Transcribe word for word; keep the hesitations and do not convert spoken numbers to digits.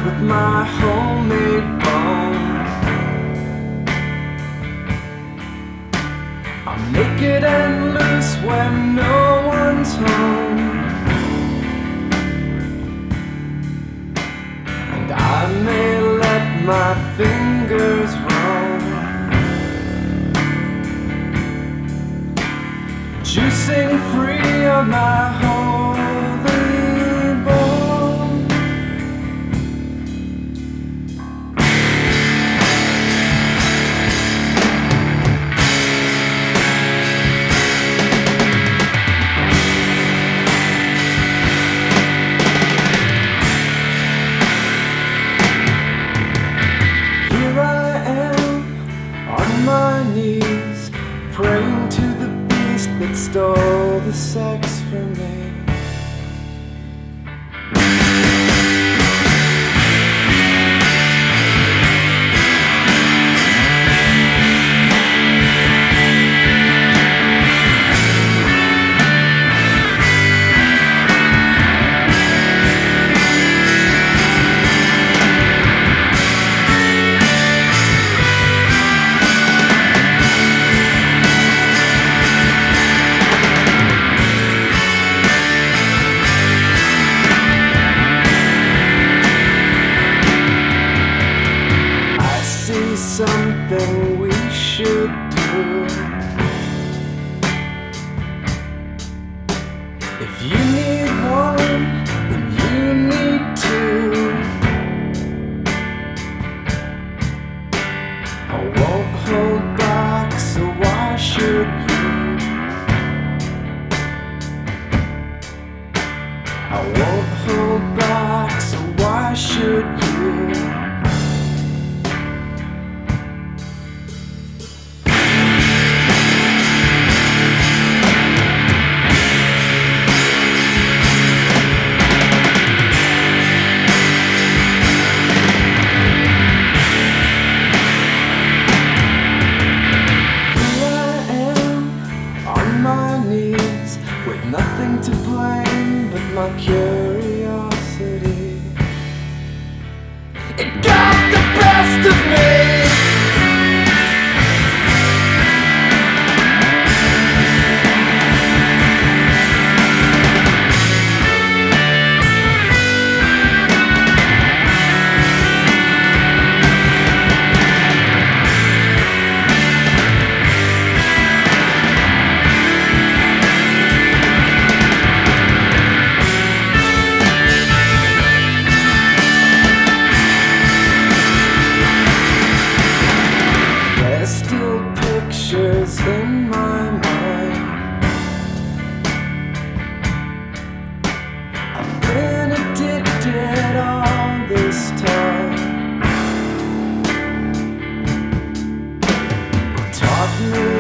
with my homemade bone. I'm naked and loose when no one's home, and I may let my fingers roam, juicing free of my holy bone. Here I am on my knees, praying to the beast that stole the sex from me. Something we should do. If you need one, then you need two. I won't hold back, so why should you? I won't hold back, so why should you? With nothing to blame but my curiosity, it got the best of me. Pictures in my mind. I've been addicted all this time. Taught me